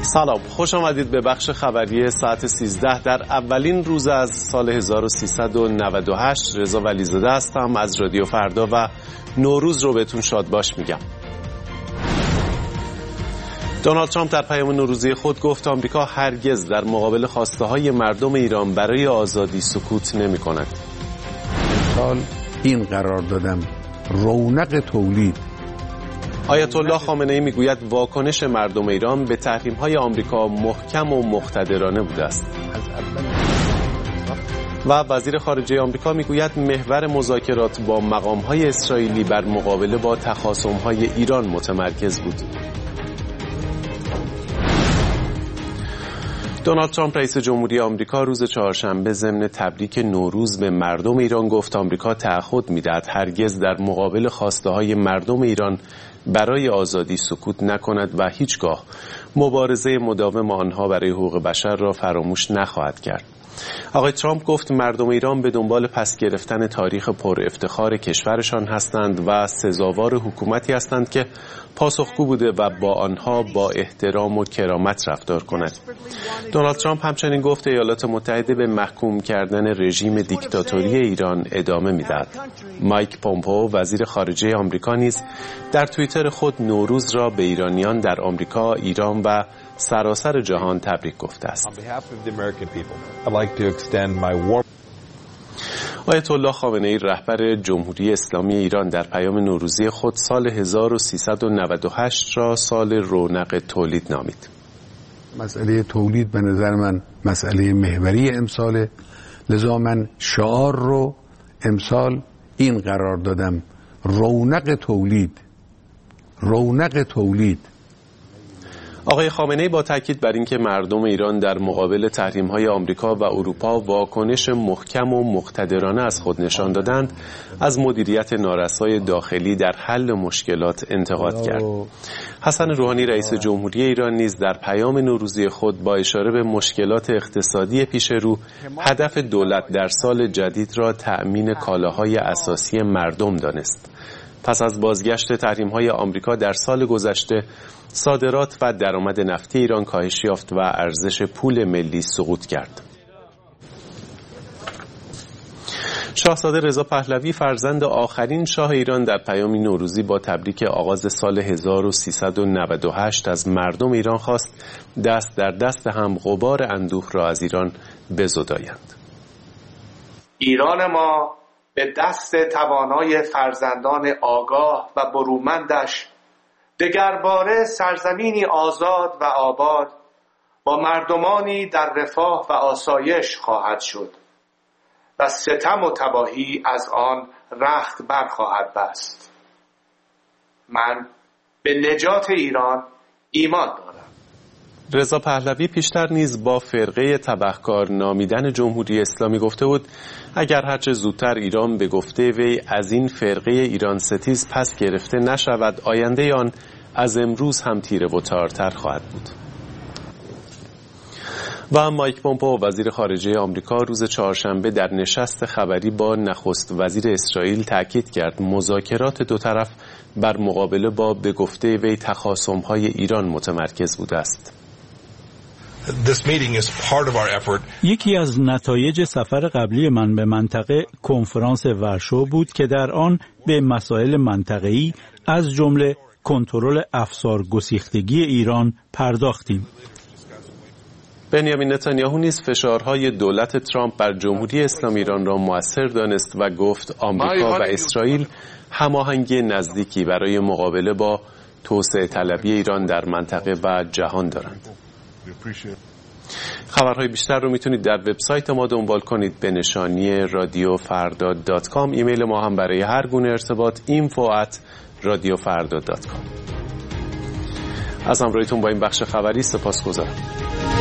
سلام، خوش آمدید به بخش خبری ساعت 13 در اولین روز از سال 1398. رضا ولیزاده هستم از رادیو فردا و نوروز رو بهتون شاد باش میگم. دونالد ترامپ در پیام نوروزی خود گفت آمریکا هرگز در مقابل خواسته‌های مردم ایران برای آزادی سکوت نمی‌کند. امسال این قرار دادم رونق تولید. آیت الله خامنه‌ای میگوید واکنش مردم ایران به تحریم‌های آمریکا محکم و مقتدرانه بوده است. و وزیر خارجه آمریکا میگوید محور مذاکرات با مقام‌های اسرائیلی بر مقابله با تخاصم‌های ایران متمرکز بود. دونالد ترامپ رئیس جمهوری آمریکا روز چهارشنبه ضمن تبریک نوروز به مردم ایران گفت آمریکا تعهد می‌دهد هرگز در مقابل خواسته‌های مردم ایران برای آزادی سکوت نکند و هیچگاه مبارزه مداوم آنها برای حقوق بشر را فراموش نخواهد کرد. آقای ترامپ گفت مردم ایران به دنبال پس گرفتن تاریخ پر افتخار کشورشان هستند و سزاوار حکومتی هستند که پاسخگو بوده و با آنها با احترام و کرامت رفتار کند. دونالد ترامپ همچنین گفت ایالات متحده به محکوم کردن رژیم دیکتاتوری ایران ادامه می‌دهد. مایک پومپئو وزیر خارجه آمریکا نیز در توییتر خود نوروز را به ایرانیان در آمریکا، ایران و سراسر جهان تبریک گفته است. آیت الله خامنه‌ای رهبر جمهوری اسلامی ایران در پیام نوروزی خود سال 1398 را سال رونق تولید نامید. مسئله تولید به نظر من مسئله محوری امساله، لذا من شعار رو امسال این قرار دادم رونق تولید. رونق تولید. آقای خامنه‌ای با تاکید بر اینکه مردم ایران در مقابل تحریم‌های آمریکا و اروپا واکنش محکم و مقتدرانه از خود نشان دادند، از مدیریت نارسای داخلی در حل مشکلات انتقاد کرد. حسن روحانی رئیس جمهوری ایران نیز در پیام نوروزی خود با اشاره به مشکلات اقتصادی پیش رو، هدف دولت در سال جدید را تأمین کالاهای اساسی مردم دانست. پس از بازگشت تحریم‌های آمریکا در سال گذشته، صادرات و درآمد نفتی ایران کاهش یافت و ارزش پول ملی سقوط کرد. شاهزاده رضا پهلوی فرزند آخرین شاه ایران در پیامی نوروزی با تبریک آغاز سال 1398 از مردم ایران خواست دست در دست هم غبار اندوه را از ایران بزدایند. ایران ما به دست توانای فرزندان آگاه و برومندش دگرباره سرزمینی آزاد و آباد با مردمانی در رفاه و آسایش خواهد شد و ستم و تباهی از آن رخت برخواهد بست. من به نجات ایران ایمان دارم. رضا پهلوی پیشتر نیز با فرقه تبهکار نامیدن جمهوری اسلامی گفته بود اگر هرچه زودتر ایران به گفته وی از این فرقه ایران ستیز پس گرفته نشود، آینده آن از امروز هم تیره و تارتر خواهد بود. و مایک پومپئو وزیر خارجه آمریکا روز چهارشنبه در نشست خبری با نخست وزیر اسرائیل تاکید کرد مذاکرات دو طرف بر مقابله با به گفته وی تخاصم‌های ایران متمرکز بوده است. یکی از نتایج سفر قبلی من به منطقه کنفرانس ورشو بود که در آن به مسائل منطقه‌ای از جمله کنترل افسار گسیختگی ایران پرداختیم. بنیامین نتانیاهو نیز فشارهای دولت ترامپ بر جمهوری اسلامی ایران را مؤثر دانست و گفت آمریکا و اسرائیل هماهنگی نزدیکی برای مقابله با توسعه طلبی ایران در منطقه و جهان دارند. خبرهای بیشتر رو میتونید در وبسایت ما دنبال کنید به نشانی radiofarda.com. ایمیل ما هم برای هر گونه ارتباط info@radiofarda.com. از همراهیتون با این بخش خبری سپاسگزارم.